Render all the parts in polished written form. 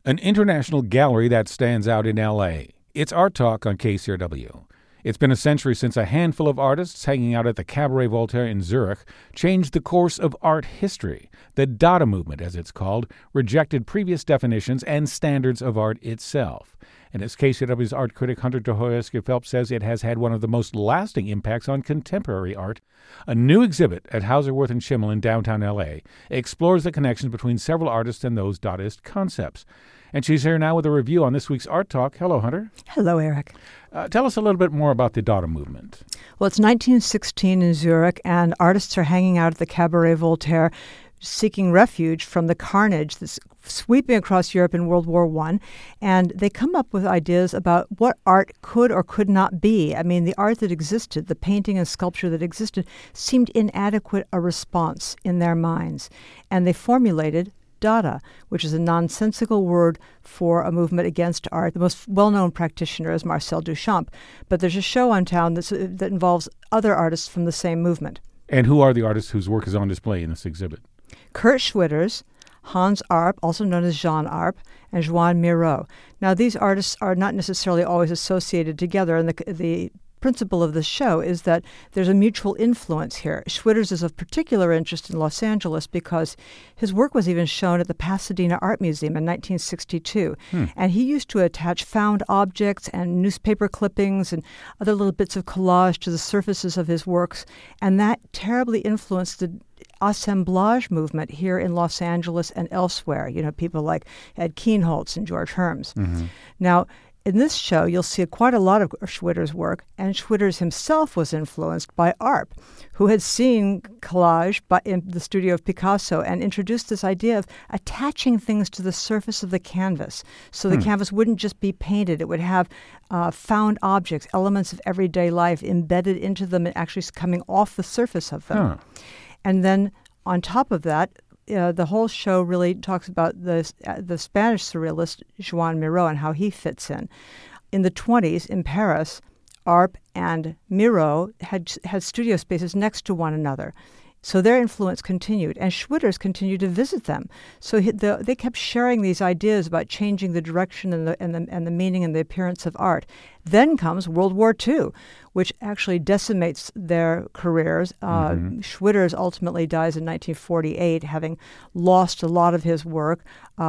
an international gallery that stands out in L.A. It's Art Talk on KCRW. It's been a century since a handful of artists hanging out at the Cabaret Voltaire in Zurich changed the course of art history. The Dada movement, as it's called, rejected previous definitions and standards of art itself. And as KCRW's art critic Hunter Dostoevsky-Phelps says, it has had one of the most lasting impacts on contemporary art. A new exhibit at Hauser Wirth and Schimmel in downtown L.A. explores the connections between several artists and those Dadaist concepts. And she's here now with a review on this week's Art Talk. Hello, Hunter. Hello, Eric. Tell us a little bit more about the Dada movement. Well, it's 1916 in Zurich, and artists are hanging out at the Cabaret Voltaire seeking refuge from the carnage that's sweeping across Europe in World War I. And they come up with ideas about what art could or could not be. I mean, the art that existed, the painting and sculpture that existed, seemed inadequate a response in their minds. And they formulated Dada, which is a nonsensical word for a movement against art. The most well-known practitioner is Marcel Duchamp, but there's a show on town that involves other artists from the same movement. And who are the artists whose work is on display in this exhibit? Kurt Schwitters, Hans Arp, also known as Jean Arp, and Joan Miro. Now, these artists are not necessarily always associated together, and the principle of the show is that there's a mutual influence here. Schwitters is of particular interest in Los Angeles because his work was even shown at the Pasadena Art Museum in 1962. And he used to attach found objects and newspaper clippings and other little bits of collage to the surfaces of his works, and that terribly influenced the assemblage movement here in Los Angeles and elsewhere. You know, people like Ed Kienholz and George Herms. Now, in this show, you'll see quite a lot of Schwitters' work, and Schwitters himself was influenced by Arp, who had seen collage in the studio of Picasso and introduced this idea of attaching things to the surface of the canvas. So the canvas wouldn't just be painted. It would have found objects, elements of everyday life embedded into them and actually coming off the surface of them. And then on top of that, the whole show really talks about the Spanish surrealist Joan Miro and how he fits in. In the 1920s in Paris, Arp and Miro had studio spaces next to one another. So their influence continued, and Schwitters continued to visit them. So they kept sharing these ideas about changing the direction and the meaning and the appearance of art. Then comes World War II, which actually decimates their careers. Schwitters ultimately dies in 1948, having lost a lot of his work.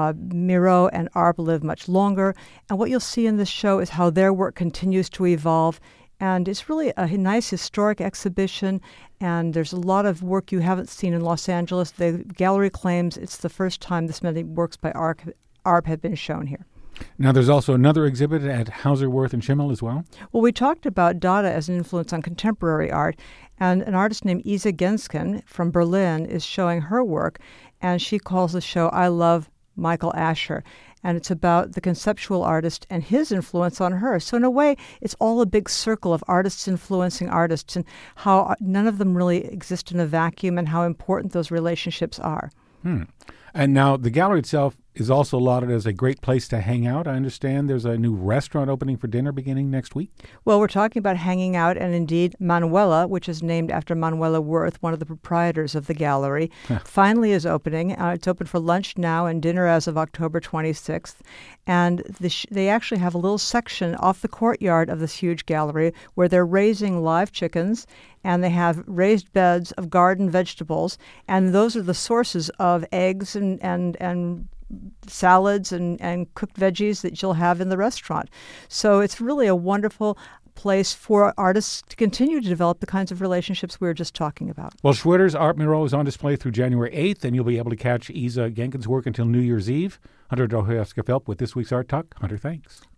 Miro and Arp live much longer. And what you'll see in this show is how their work continues to evolve. And it's really a nice historic exhibition, and there's a lot of work you haven't seen in Los Angeles. The gallery claims it's the first time this many works by Arp have been shown here. Now, there's also another exhibit at Hauser Wirth and Schimmel as well? Well, we talked about Dada as an influence on contemporary art, and an artist named Isa Gensken from Berlin is showing her work, and she calls the show I Love Michael Asher. And it's about the conceptual artist and his influence on her. So in a way, it's all a big circle of artists influencing artists and how none of them really exist in a vacuum and how important those relationships are. And now the gallery itself is also lauded as a great place to hang out. I understand there's a new restaurant opening for dinner beginning next week. Well, we're talking about hanging out, and indeed Manuela, which is named after Manuela Wirth, one of the proprietors of the gallery, finally is opening. It's open for lunch now and dinner as of October 26th. And they actually have a little section off the courtyard of this huge gallery where they're raising live chickens, and they have raised beds of garden vegetables, and those are the sources of eggs and salads and cooked veggies that you'll have in the restaurant. So it's really a wonderful place for artists to continue to develop the kinds of relationships we were just talking about. Well, Schwitters' Art Miro is on display through January 8th, and you'll be able to catch Isa Gensken's work until New Year's Eve. Hunter Dostoevsky-Phelps with this week's Art Talk. Hunter, thanks.